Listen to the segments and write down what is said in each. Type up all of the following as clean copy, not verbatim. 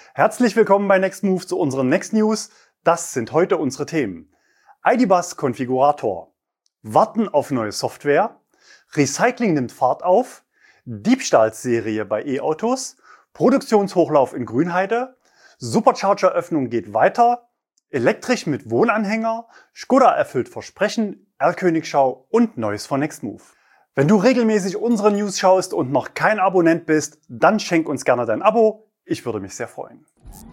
Herzlich willkommen bei Next Move zu unseren Next News. Das sind heute unsere Themen. ID.Buzz Konfigurator, Warten auf neue Software, Recycling nimmt Fahrt auf, Diebstahlserie bei E-Autos, Produktionshochlauf in Grünheide, Supercharger-Öffnung geht weiter, elektrisch mit Wohnanhänger, Škoda erfüllt Versprechen, R-Königschau und Neues von Next Move. Wenn du regelmäßig unsere News schaust und noch kein Abonnent bist, dann schenk uns gerne dein Abo. Ich würde mich sehr freuen.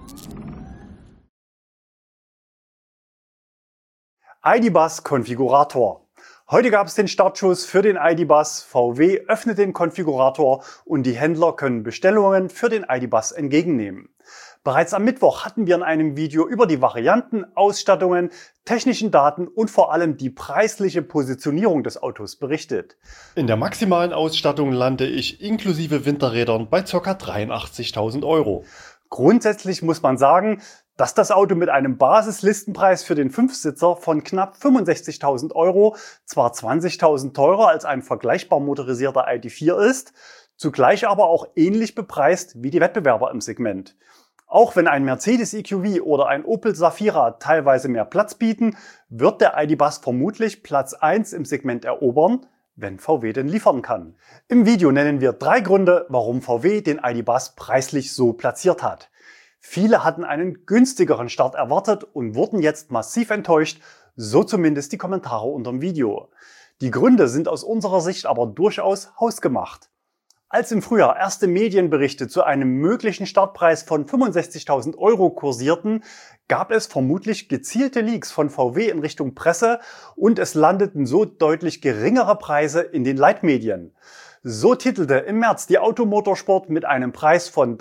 ID.Buzz Konfigurator. Heute gab es den Startschuss für den ID.Buzz. VW öffnet den Konfigurator und die Händler können Bestellungen für den ID.Buzz entgegennehmen. Bereits am Mittwoch hatten wir in einem Video über die Varianten, Ausstattungen, technischen Daten und vor allem die preisliche Positionierung des Autos berichtet. In der maximalen Ausstattung lande ich inklusive Winterrädern bei ca. 83.000 €. Grundsätzlich muss man sagen, dass das Auto mit einem Basislistenpreis für den Fünfsitzer von knapp 65.000 € zwar 20.000 teurer als ein vergleichbar motorisierter ID.4 ist, zugleich aber auch ähnlich bepreist wie die Wettbewerber im Segment. Auch wenn ein Mercedes EQV oder ein Opel Zafira teilweise mehr Platz bieten, wird der ID.Buzz vermutlich Platz 1 im Segment erobern, wenn VW denn liefern kann. Im Video nennen wir 3 Gründe, warum VW den ID.Buzz preislich so platziert hat. Viele hatten einen günstigeren Start erwartet und wurden jetzt massiv enttäuscht, so zumindest die Kommentare unter dem Video. Die Gründe sind aus unserer Sicht aber durchaus hausgemacht. Als im Frühjahr erste Medienberichte zu einem möglichen Startpreis von 65.000 € kursierten, gab es vermutlich gezielte Leaks von VW in Richtung Presse und es landeten so deutlich geringere Preise in den Leitmedien. So titelte im März die Automotorsport mit einem Preis von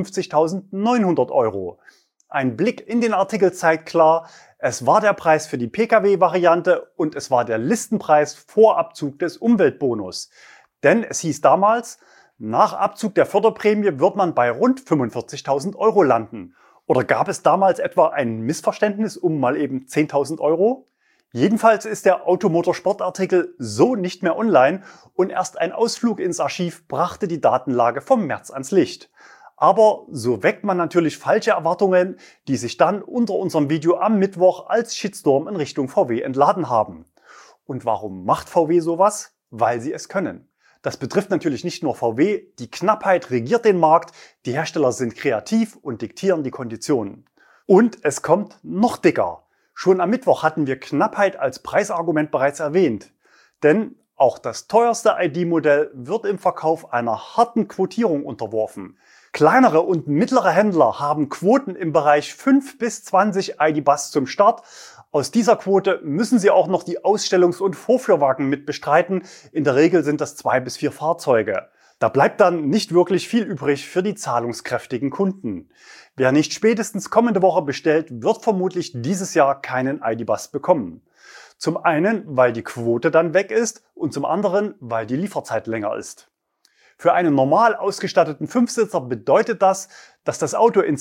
53.900 €. Ein Blick in den Artikel zeigt klar, es war der Preis für die Pkw-Variante und es war der Listenpreis vor Abzug des Umweltbonus. Denn es hieß damals, nach Abzug der Förderprämie wird man bei rund 45.000 € landen. Oder gab es damals etwa ein Missverständnis um mal eben 10.000 €? Jedenfalls ist der Automotorsport-Artikel so nicht mehr online und erst ein Ausflug ins Archiv brachte die Datenlage vom März ans Licht. Aber so weckt man natürlich falsche Erwartungen, die sich dann unter unserem Video am Mittwoch als Shitstorm in Richtung VW entladen haben. Und warum macht VW sowas? Weil sie es können. Das betrifft natürlich nicht nur VW, die Knappheit regiert den Markt, die Hersteller sind kreativ und diktieren die Konditionen. Und es kommt noch dicker. Schon am Mittwoch hatten wir Knappheit als Preisargument bereits erwähnt. Denn auch das teuerste ID.Modell wird im Verkauf einer harten Quotierung unterworfen. Kleinere und mittlere Händler haben Quoten im Bereich 5 bis 20 ID.Buzz zum Start. Aus dieser Quote müssen sie auch noch die Ausstellungs- und Vorführwagen mit bestreiten. In der Regel sind das 2 bis 4 Fahrzeuge. Da bleibt dann nicht wirklich viel übrig für die zahlungskräftigen Kunden. Wer nicht spätestens kommende Woche bestellt, wird vermutlich dieses Jahr keinen ID.Buzz bekommen. Zum einen, weil die Quote dann weg ist und zum anderen, weil die Lieferzeit länger ist. Für einen normal ausgestatteten Fünfsitzer bedeutet das, dass das Auto in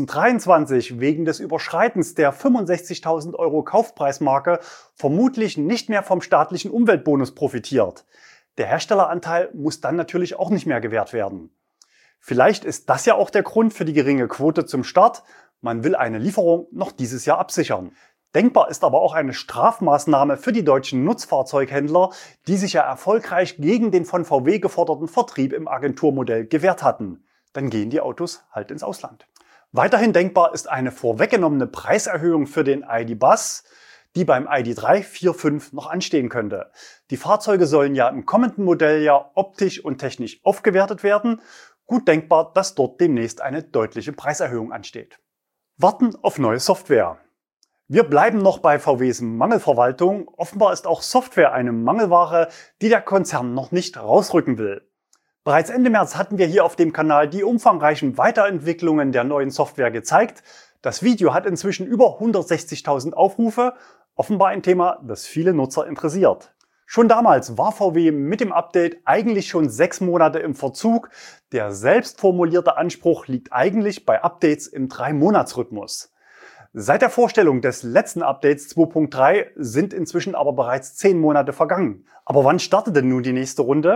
2023 wegen des Überschreitens der 65.000 € Kaufpreismarke vermutlich nicht mehr vom staatlichen Umweltbonus profitiert. Der Herstelleranteil muss dann natürlich auch nicht mehr gewährt werden. Vielleicht ist das ja auch der Grund für die geringe Quote zum Start. Man will eine Lieferung noch dieses Jahr absichern. Denkbar ist aber auch eine Strafmaßnahme für die deutschen Nutzfahrzeughändler, die sich ja erfolgreich gegen den von VW geforderten Vertrieb im Agenturmodell gewehrt hatten. Dann gehen die Autos halt ins Ausland. Weiterhin denkbar ist eine vorweggenommene Preiserhöhung für den ID.Buzz, die beim ID.3, 4, 5 noch anstehen könnte. Die Fahrzeuge sollen ja im kommenden Modelljahr optisch und technisch aufgewertet werden. Gut denkbar, dass dort demnächst eine deutliche Preiserhöhung ansteht. Warten auf neue Software. Wir bleiben noch bei VWs Mangelverwaltung. Offenbar ist auch Software eine Mangelware, die der Konzern noch nicht rausrücken will. Bereits Ende März hatten wir hier auf dem Kanal die umfangreichen Weiterentwicklungen der neuen Software gezeigt. Das Video hat inzwischen über 160.000 Aufrufe. Offenbar ein Thema, das viele Nutzer interessiert. Schon damals war VW mit dem Update eigentlich schon 6 Monate im Verzug. Der selbst formulierte Anspruch liegt eigentlich bei Updates im 3-Monats-Rhythmus. Seit der Vorstellung des letzten Updates 2.3 sind inzwischen aber bereits 10 Monate vergangen. Aber wann startet denn nun die nächste Runde?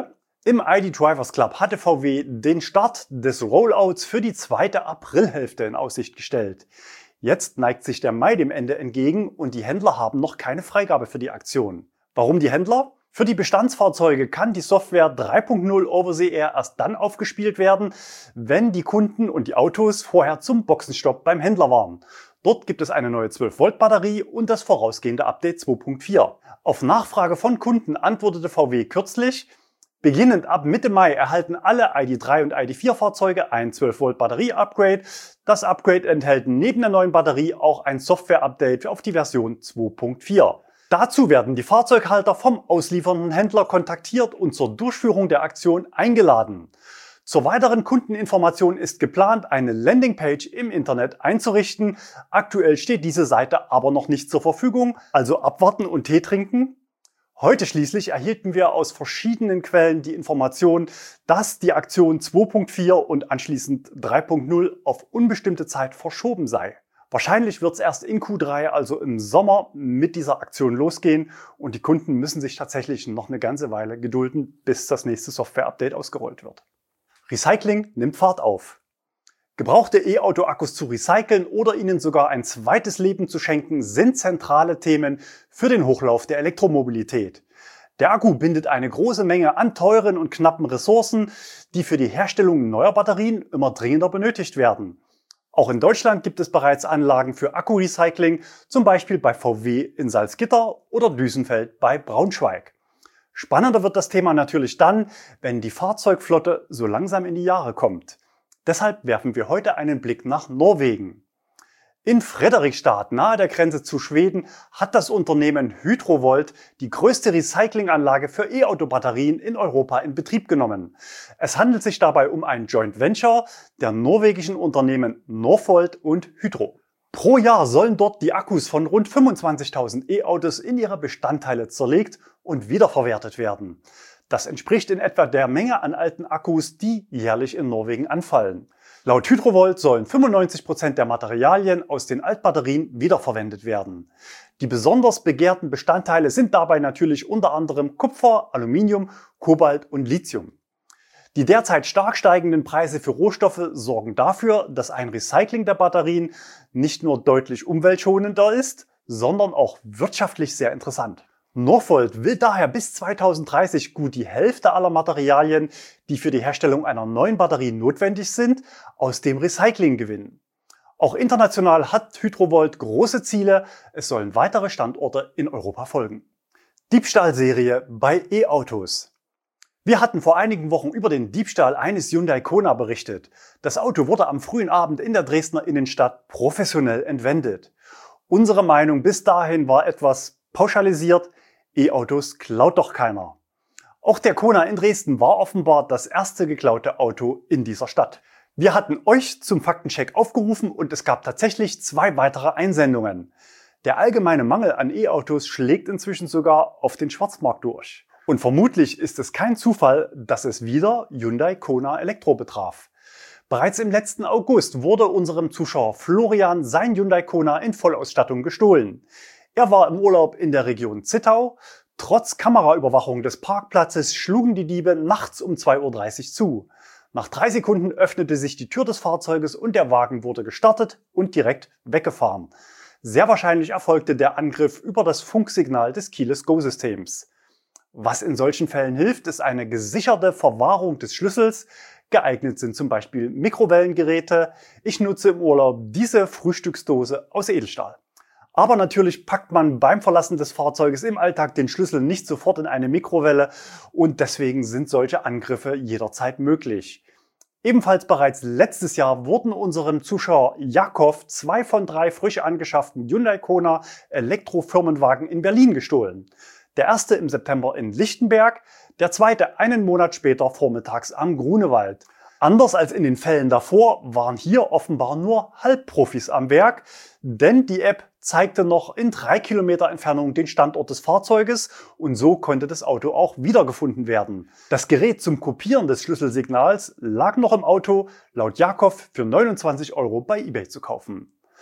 Im ID Drivers Club hatte VW den Start des Rollouts für die zweite Aprilhälfte in Aussicht gestellt. Jetzt neigt sich der Mai dem Ende entgegen und die Händler haben noch keine Freigabe für die Aktion. Warum die Händler? Für die Bestandsfahrzeuge kann die Software 3.0 Over-the-Air erst dann aufgespielt werden, wenn die Kunden und die Autos vorher zum Boxenstopp beim Händler waren. Dort gibt es eine neue 12-Volt-Batterie und das vorausgehende Update 2.4. Auf Nachfrage von Kunden antwortete VW kürzlich: Beginnend ab Mitte Mai erhalten alle ID.3 und ID.4 Fahrzeuge ein 12-Volt-Batterie-Upgrade. Das Upgrade enthält neben der neuen Batterie auch ein Software-Update auf die Version 2.4. Dazu werden die Fahrzeughalter vom ausliefernden Händler kontaktiert und zur Durchführung der Aktion eingeladen. Zur weiteren Kundeninformation ist geplant, eine Landingpage im Internet einzurichten. Aktuell steht diese Seite aber noch nicht zur Verfügung, also abwarten und Tee trinken. Heute schließlich erhielten wir aus verschiedenen Quellen die Information, dass die Aktion 2.4 und anschließend 3.0 auf unbestimmte Zeit verschoben sei. Wahrscheinlich wird es erst in Q3, also im Sommer, mit dieser Aktion losgehen und die Kunden müssen sich tatsächlich noch eine ganze Weile gedulden, bis das nächste Software-Update ausgerollt wird. Recycling nimmt Fahrt auf. Gebrauchte E-Auto-Akkus zu recyceln oder ihnen sogar ein zweites Leben zu schenken, sind zentrale Themen für den Hochlauf der Elektromobilität. Der Akku bindet eine große Menge an teuren und knappen Ressourcen, die für die Herstellung neuer Batterien immer dringender benötigt werden. Auch in Deutschland gibt es bereits Anlagen für Akkurecycling, zum Beispiel bei VW in Salzgitter oder Düsenfeld bei Braunschweig. Spannender wird das Thema natürlich dann, wenn die Fahrzeugflotte so langsam in die Jahre kommt. Deshalb werfen wir heute einen Blick nach Norwegen. In Fredrikstad, nahe der Grenze zu Schweden, hat das Unternehmen Hydrovolt die größte Recyclinganlage für E-Auto-Batterien in Europa in Betrieb genommen. Es handelt sich dabei um ein Joint Venture der norwegischen Unternehmen Northvolt und Hydro. Pro Jahr sollen dort die Akkus von rund 25.000 E-Autos in ihre Bestandteile zerlegt und wiederverwertet werden. Das entspricht in etwa der Menge an alten Akkus, die jährlich in Norwegen anfallen. Laut Hydrovolt sollen 95% der Materialien aus den Altbatterien wiederverwendet werden. Die besonders begehrten Bestandteile sind dabei natürlich unter anderem Kupfer, Aluminium, Kobalt und Lithium. Die derzeit stark steigenden Preise für Rohstoffe sorgen dafür, dass ein Recycling der Batterien nicht nur deutlich umweltschonender ist, sondern auch wirtschaftlich sehr interessant. Northvolt will daher bis 2030 gut die Hälfte aller Materialien, die für die Herstellung einer neuen Batterie notwendig sind, aus dem Recycling gewinnen. Auch international hat Hydrovolt große Ziele, es sollen weitere Standorte in Europa folgen. Diebstahlserie bei E-Autos. Wir hatten vor einigen Wochen über den Diebstahl eines Hyundai Kona berichtet. Das Auto wurde am frühen Abend in der Dresdner Innenstadt professionell entwendet. Unsere Meinung bis dahin war etwas pauschalisiert: E-Autos klaut doch keiner. Auch der Kona in Dresden war offenbar das erste geklaute Auto in dieser Stadt. Wir hatten euch zum Faktencheck aufgerufen und es gab tatsächlich 2 weitere Einsendungen. Der allgemeine Mangel an E-Autos schlägt inzwischen sogar auf den Schwarzmarkt durch. Und vermutlich ist es kein Zufall, dass es wieder Hyundai Kona Elektro betraf. Bereits im letzten August wurde unserem Zuschauer Florian sein Hyundai Kona in Vollausstattung gestohlen. Er war im Urlaub in der Region Zittau. Trotz Kameraüberwachung des Parkplatzes schlugen die Diebe nachts um 2:30 Uhr zu. Nach 3 Sekunden öffnete sich die Tür des Fahrzeuges und der Wagen wurde gestartet und direkt weggefahren. Sehr wahrscheinlich erfolgte der Angriff über das Funksignal des Keyless Go-Systems. Was in solchen Fällen hilft, ist eine gesicherte Verwahrung des Schlüssels. Geeignet sind zum Beispiel Mikrowellengeräte. Ich nutze im Urlaub diese Frühstücksdose aus Edelstahl. Aber natürlich packt man beim Verlassen des Fahrzeuges im Alltag den Schlüssel nicht sofort in eine Mikrowelle und deswegen sind solche Angriffe jederzeit möglich. Ebenfalls bereits letztes Jahr wurden unserem Zuschauer Jakov 2 von 3 frisch angeschafften Hyundai Kona Elektrofirmenwagen in Berlin gestohlen. Der erste im September in Lichtenberg, der zweite einen Monat später vormittags am Grunewald. Anders als in den Fällen davor waren hier offenbar nur Halbprofis am Werk, denn die App zeigte noch in 3 Kilometer Entfernung den Standort des Fahrzeuges und so konnte das Auto auch wiedergefunden werden. Das Gerät zum Kopieren des Schlüsselsignals lag noch im Auto, laut Jakov für 29 € bei eBay zu kaufen.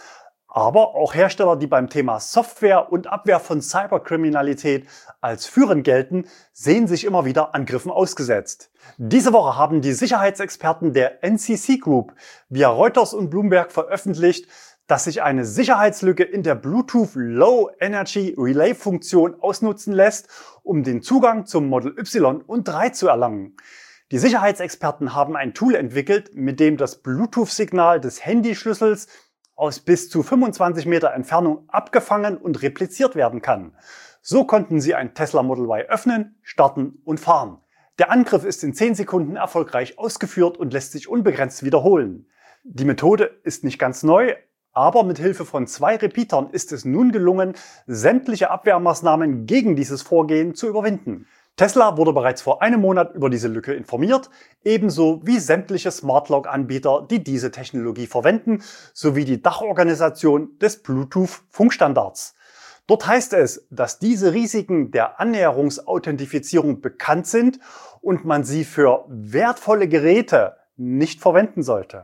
Aber auch Hersteller, die beim Thema Software und Abwehr von Cyberkriminalität als führend gelten, sehen sich immer wieder Angriffen ausgesetzt. Diese Woche haben die Sicherheitsexperten der NCC Group via Reuters und Bloomberg veröffentlicht, dass sich eine Sicherheitslücke in der Bluetooth Low Energy Relay Funktion ausnutzen lässt, um den Zugang zum Model Y und 3 zu erlangen. Die Sicherheitsexperten haben ein Tool entwickelt, mit dem das Bluetooth-Signal des Handyschlüssels aus bis zu 25 Meter Entfernung abgefangen und repliziert werden kann. So konnten sie ein Tesla Model Y öffnen, starten und fahren. Der Angriff ist in 10 Sekunden erfolgreich ausgeführt und lässt sich unbegrenzt wiederholen. Die Methode ist nicht ganz neu, aber mit Hilfe von 2 Repeatern ist es nun gelungen, sämtliche Abwehrmaßnahmen gegen dieses Vorgehen zu überwinden. Tesla wurde bereits vor einem Monat über diese Lücke informiert, ebenso wie sämtliche Smart-Lock-Anbieter, die diese Technologie verwenden, sowie die Dachorganisation des Bluetooth-Funkstandards. Dort heißt es, dass diese Risiken der Annäherungsauthentifizierung bekannt sind und man sie für wertvolle Geräte nicht verwenden sollte.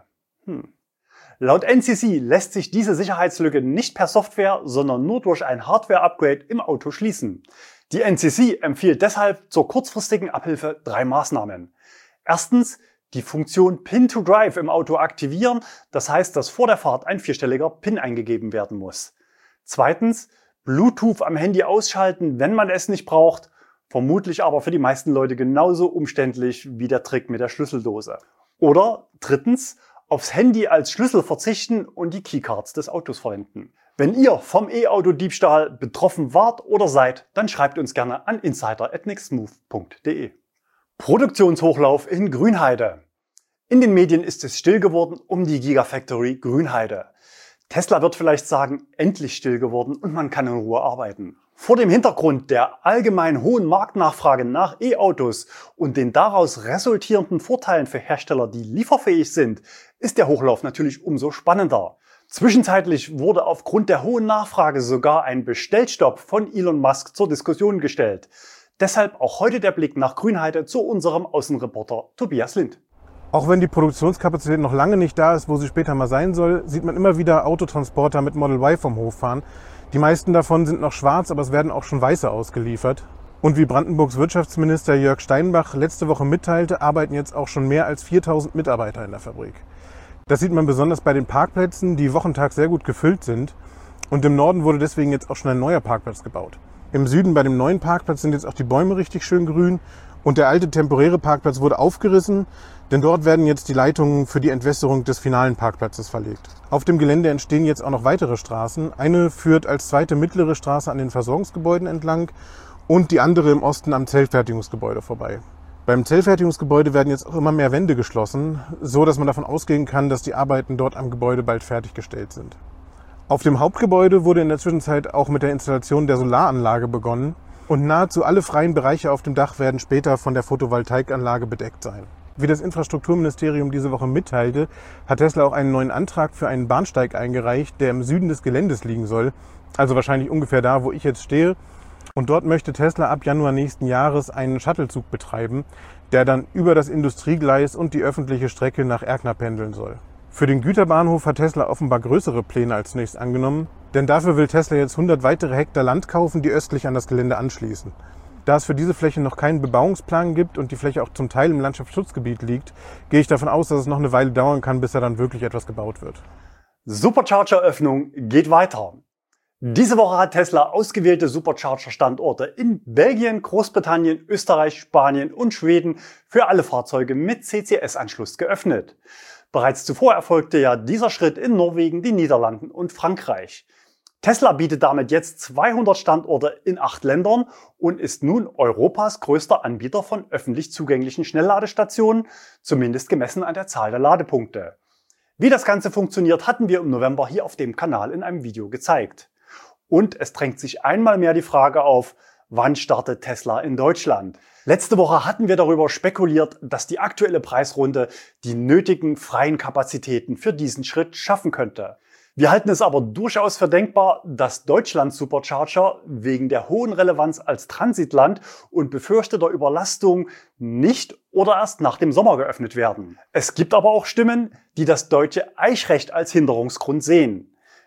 Laut NCC lässt sich diese Sicherheitslücke nicht per Software, sondern nur durch ein Hardware-Upgrade im Auto schließen. Die NCC empfiehlt deshalb zur kurzfristigen Abhilfe 3 Maßnahmen. Erstens, die Funktion Pin to Drive im Auto aktivieren, das heißt, dass vor der Fahrt ein 4-stelliger PIN eingegeben werden muss. Zweitens, Bluetooth am Handy ausschalten, wenn man es nicht braucht, vermutlich aber für die meisten Leute genauso umständlich wie der Trick mit der Schlüsseldose. Oder drittens, aufs Handy als Schlüssel verzichten und die Keycards des Autos verwenden. Wenn ihr vom E-Auto-Diebstahl betroffen wart oder seid, dann schreibt uns gerne an insider@nextmove.de. Produktionshochlauf in Grünheide. In den Medien ist es still geworden um die Gigafactory Grünheide. Tesla wird vielleicht sagen, endlich still geworden und man kann in Ruhe arbeiten. Vor dem Hintergrund der allgemein hohen Marktnachfrage nach E-Autos und den daraus resultierenden Vorteilen für Hersteller, die lieferfähig sind, ist der Hochlauf natürlich umso spannender. Zwischenzeitlich wurde aufgrund der hohen Nachfrage sogar ein Bestellstopp von Elon Musk zur Diskussion gestellt. Deshalb auch heute der Blick nach Grünheide zu unserem Außenreporter Tobias Lind. Auch wenn die Produktionskapazität noch lange nicht da ist, wo sie später mal sein soll, sieht man immer wieder Autotransporter mit Model Y vom Hof fahren. Die meisten davon sind noch schwarz, aber es werden auch schon weiße ausgeliefert. Und wie Brandenburgs Wirtschaftsminister Jörg Steinbach letzte Woche mitteilte, arbeiten jetzt auch schon mehr als 4000 Mitarbeiter in der Fabrik. Das sieht man besonders bei den Parkplätzen, die wochentags sehr gut gefüllt sind. Und im Norden wurde deswegen jetzt auch schon ein neuer Parkplatz gebaut. Im Süden bei dem neuen Parkplatz sind jetzt auch die Bäume richtig schön grün. Und der alte temporäre Parkplatz wurde aufgerissen, denn dort werden jetzt die Leitungen für die Entwässerung des finalen Parkplatzes verlegt. Auf dem Gelände entstehen jetzt auch noch weitere Straßen. Eine führt als zweite mittlere Straße an den Versorgungsgebäuden entlang und die andere im Osten am Zellfertigungsgebäude vorbei. Beim Zellfertigungsgebäude werden jetzt auch immer mehr Wände geschlossen, so dass man davon ausgehen kann, dass die Arbeiten dort am Gebäude bald fertiggestellt sind. Auf dem Hauptgebäude wurde in der Zwischenzeit auch mit der Installation der Solaranlage begonnen und nahezu alle freien Bereiche auf dem Dach werden später von der Photovoltaikanlage bedeckt sein. Wie das Infrastrukturministerium diese Woche mitteilte, hat Tesla auch einen neuen Antrag für einen Bahnsteig eingereicht, der im Süden des Geländes liegen soll, also wahrscheinlich ungefähr da, wo ich jetzt stehe. Und dort möchte Tesla ab Januar nächsten Jahres einen Shuttlezug betreiben, der dann über das Industriegleis und die öffentliche Strecke nach Erkner pendeln soll. Für den Güterbahnhof hat Tesla offenbar größere Pläne als zunächst angenommen, denn dafür will Tesla jetzt 100 weitere Hektar Land kaufen, die östlich an das Gelände anschließen. Da es für diese Fläche noch keinen Bebauungsplan gibt und die Fläche auch zum Teil im Landschaftsschutzgebiet liegt, gehe ich davon aus, dass es noch eine Weile dauern kann, bis da dann wirklich etwas gebaut wird. Supercharger-Öffnung geht weiter. Diese Woche hat Tesla ausgewählte Supercharger-Standorte in Belgien, Großbritannien, Österreich, Spanien und Schweden für alle Fahrzeuge mit CCS-Anschluss geöffnet. Bereits zuvor erfolgte ja dieser Schritt in Norwegen, den Niederlanden und Frankreich. Tesla bietet damit jetzt 200 Standorte in 8 Ländern und ist nun Europas größter Anbieter von öffentlich zugänglichen Schnellladestationen, zumindest gemessen an der Zahl der Ladepunkte. Wie das Ganze funktioniert, hatten wir im November hier auf dem Kanal in einem Video gezeigt. Und es drängt sich einmal mehr die Frage auf, wann startet Tesla in Deutschland? Letzte Woche hatten wir darüber spekuliert, dass die aktuelle Preisrunde die nötigen freien Kapazitäten für diesen Schritt schaffen könnte. Wir halten es aber durchaus für denkbar, dass Deutschlands Supercharger wegen der hohen Relevanz als Transitland und befürchteter Überlastung nicht oder erst nach dem Sommer geöffnet werden. Es gibt aber auch Stimmen, die das deutsche Eichrecht als Hinderungsgrund sehen.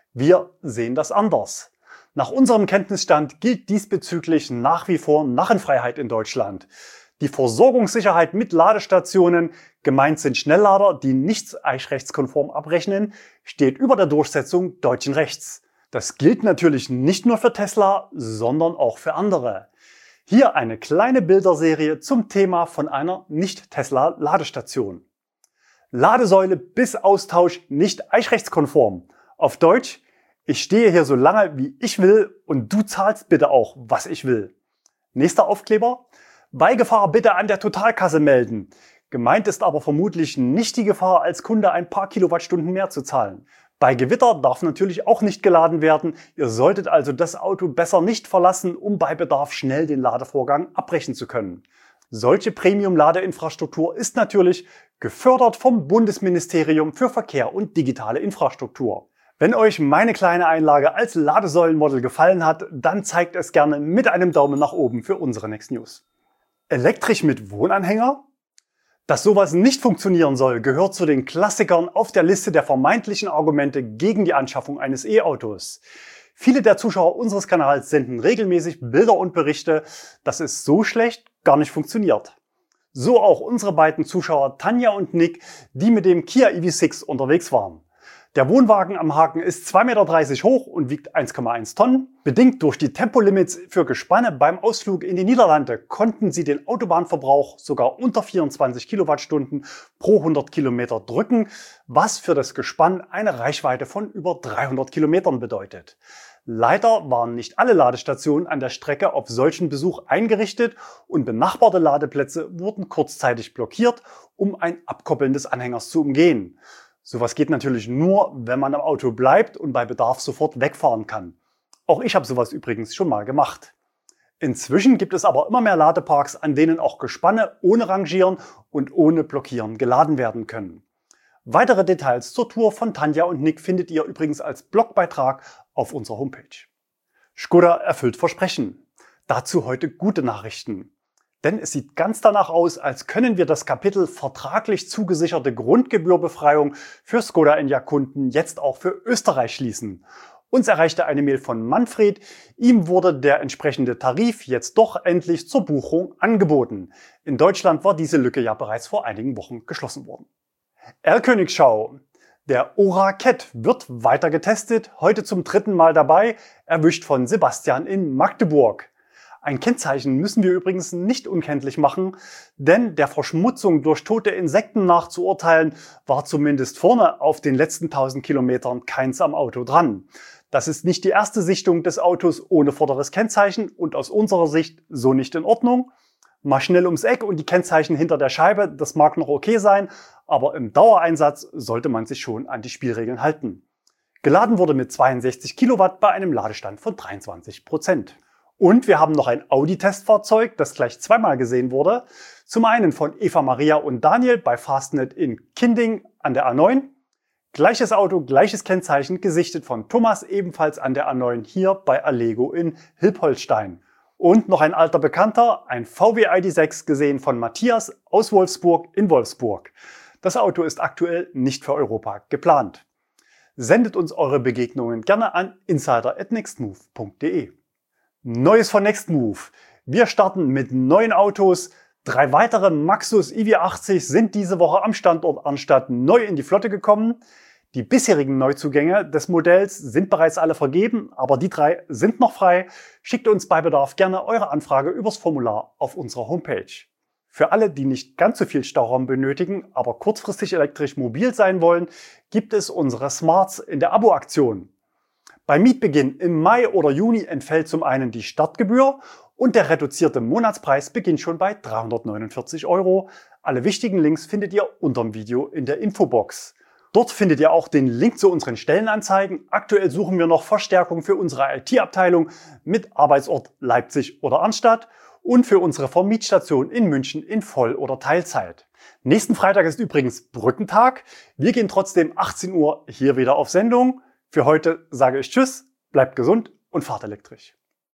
Wir sehen das anders. Nach unserem Kenntnisstand gilt diesbezüglich nach wie vor Narrenfreiheit in Deutschland. Die Versorgungssicherheit mit Ladestationen, gemeint sind Schnelllader, die nicht eichrechtskonform abrechnen, steht über der Durchsetzung deutschen Rechts. Das gilt natürlich nicht nur für Tesla, sondern auch für andere. Hier eine kleine Bilderserie zum Thema von einer Nicht-Tesla-Ladestation. Ladesäule bis Austausch nicht eichrechtskonform. Auf Deutsch: Ich stehe hier so lange, wie ich will, und du zahlst bitte auch, was ich will. Nächster Aufkleber: Bei Gefahr bitte an der Totalkasse melden. Gemeint ist aber vermutlich nicht die Gefahr, als Kunde ein paar Kilowattstunden mehr zu zahlen. Bei Gewitter darf natürlich auch nicht geladen werden. Ihr solltet also das Auto besser nicht verlassen, um bei Bedarf schnell den Ladevorgang abbrechen zu können. Solche Premium-Ladeinfrastruktur ist natürlich gefördert vom Bundesministerium für Verkehr und digitale Infrastruktur. Wenn euch meine kleine Einlage als Ladesäulenmodell gefallen hat, dann zeigt es gerne mit einem Daumen nach oben für unsere Next News. Elektrisch mit Wohnanhänger? Dass sowas nicht funktionieren soll, gehört zu den Klassikern auf der Liste der vermeintlichen Argumente gegen die Anschaffung eines E-Autos. Viele der Zuschauer unseres Kanals senden regelmäßig Bilder und Berichte, dass es so schlecht gar nicht funktioniert. So auch unsere beiden Zuschauer Tanja und Nick, die mit dem Kia EV6 unterwegs waren. Der Wohnwagen am Haken ist 2,30 Meter hoch und wiegt 1,1 Tonnen. Bedingt durch die Tempolimits für Gespanne beim Ausflug in die Niederlande konnten sie den Autobahnverbrauch sogar unter 24 Kilowattstunden pro 100 Kilometer drücken, was für das Gespann eine Reichweite von über 300 Kilometern bedeutet. Leider waren nicht alle Ladestationen an der Strecke auf solchen Besuch eingerichtet und benachbarte Ladeplätze wurden kurzzeitig blockiert, um ein Abkoppeln des Anhängers zu umgehen. Sowas geht natürlich nur, wenn man am Auto bleibt und bei Bedarf sofort wegfahren kann. Auch ich habe sowas übrigens schon mal gemacht. Inzwischen gibt es aber immer mehr Ladeparks, an denen auch Gespanne ohne Rangieren und ohne Blockieren geladen werden können. Weitere Details zur Tour von Tanja und Nick findet ihr übrigens als Blogbeitrag auf unserer Homepage. Škoda erfüllt Versprechen. Dazu heute gute Nachrichten. Denn es sieht ganz danach aus, als können wir das Kapitel vertraglich zugesicherte Grundgebührbefreiung für Škoda Enyaq-Kunden jetzt auch für Österreich schließen. Uns erreichte eine Mail von Manfred. Ihm wurde der entsprechende Tarif jetzt doch endlich zur Buchung angeboten. In Deutschland war diese Lücke ja bereits vor einigen Wochen geschlossen worden. Erlkönigschau. Der Ora-Ket wird weiter getestet, heute zum 3. Mal dabei, erwischt von Sebastian in Magdeburg. Ein Kennzeichen müssen wir übrigens nicht unkenntlich machen, denn der Verschmutzung durch tote Insekten nachzuurteilen, war zumindest vorne auf den letzten 1000 Kilometern keins am Auto dran. Das ist nicht die erste Sichtung des Autos ohne vorderes Kennzeichen und aus unserer Sicht so nicht in Ordnung. Mal schnell ums Eck und die Kennzeichen hinter der Scheibe, das mag noch okay sein, aber im Dauereinsatz sollte man sich schon an die Spielregeln halten. Geladen wurde mit 62 Kilowatt bei einem Ladestand von 23%. Und wir haben noch ein Audi-Testfahrzeug, das gleich zweimal gesehen wurde. Zum einen von Eva Maria und Daniel bei Fastnet in Kinding an der A9. Gleiches Auto, gleiches Kennzeichen, gesichtet von Thomas ebenfalls an der A9 hier bei Allego in Hilpoltstein. Und noch ein alter Bekannter, ein VW ID.6 gesehen von Matthias aus Wolfsburg in Wolfsburg. Das Auto ist aktuell nicht für Europa geplant. Sendet uns eure Begegnungen gerne an insider@nextmove.de. Neues von Nextmove. Wir starten mit neuen Autos. 3 weitere Maxus EV80 sind diese Woche am Standort Arnstadt neu in die Flotte gekommen. Die bisherigen Neuzugänge des Modells sind bereits alle vergeben, aber die 3 sind noch frei. Schickt uns bei Bedarf gerne eure Anfrage übers Formular auf unserer Homepage. Für alle, die nicht ganz so viel Stauraum benötigen, aber kurzfristig elektrisch mobil sein wollen, gibt es unsere Smarts in der Abo-Aktion. Beim Mietbeginn im Mai oder Juni entfällt zum einen die Startgebühr und der reduzierte Monatspreis beginnt schon bei 349 €. Alle wichtigen Links findet ihr unterm Video in der Infobox. Dort findet ihr auch den Link zu unseren Stellenanzeigen. Aktuell suchen wir noch Verstärkung für unsere IT-Abteilung mit Arbeitsort Leipzig oder Arnstadt und für unsere Vermietstation in München in Voll- oder Teilzeit. Nächsten Freitag ist übrigens Brückentag. Wir gehen trotzdem 18 Uhr hier wieder auf Sendung. Für heute sage ich Tschüss, bleibt gesund und fahrt elektrisch.